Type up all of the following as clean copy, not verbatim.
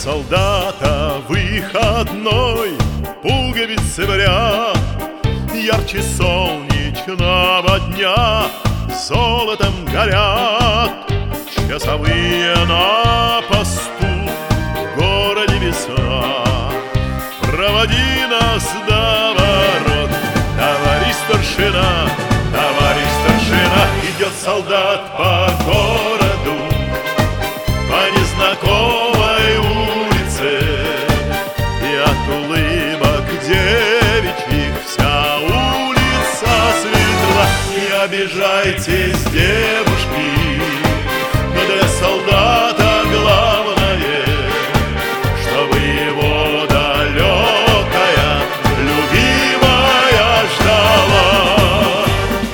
солдата выходной, пуговицы в ряд, ярче солнечного дня золотом горят. Часовые на посту, в городе весна. Проводи нас до ворот, товарищ старшина, товарищ старшина. Идет солдат по городу, по незнакомой улице, и от улыбок девичьих вся улица светла. Не обижайтесь, девушки, но для солдата главное, чтобы его далекая любимая ждала.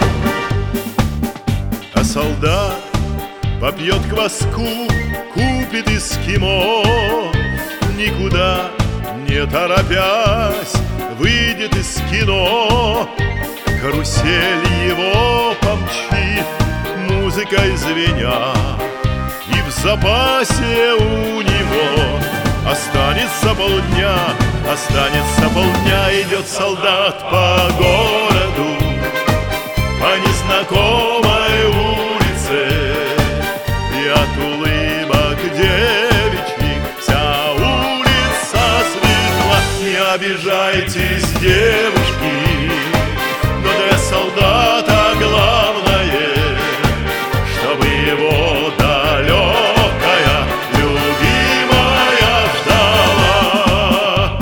А солдат попьет кваску, купит эскимо, никуда не торопясь выйдет из кино. Карусель его помчит, музыкой звеня, и в запасе у него останется полдня. Останется полдня. Идет солдат по городу, по незнакомой улице, и от улыбок девичьих вся улица светла. Не обижайтесь, девушки, но для солдата главное, чтобы его далекая любимая ждала.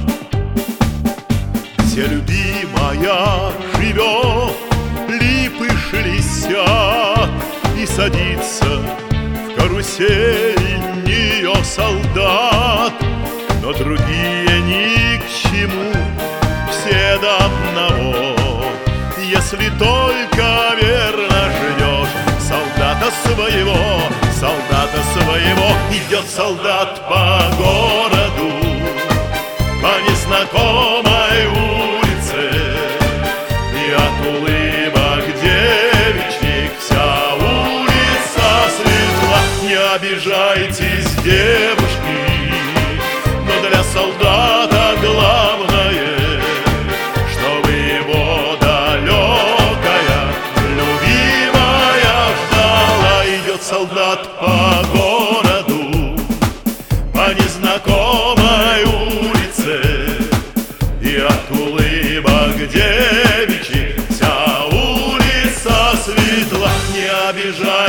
Где любимая живет, липы шелестят, и садится в карусель нее солдат. Но другие ни к чему, все до одного, если только верно ждешь солдата своего, солдата своего. Идет солдат по городу, по незнакомой улице, и от улыбок девичьих вся улица светла. Не обижайтесь, девушки, но для солдата главное, чтобы его далекая любимая ждала. Идет солдат по городу, по незнакомой улице, и от улыбок девичьих вся улица светла. Не обижайтесь,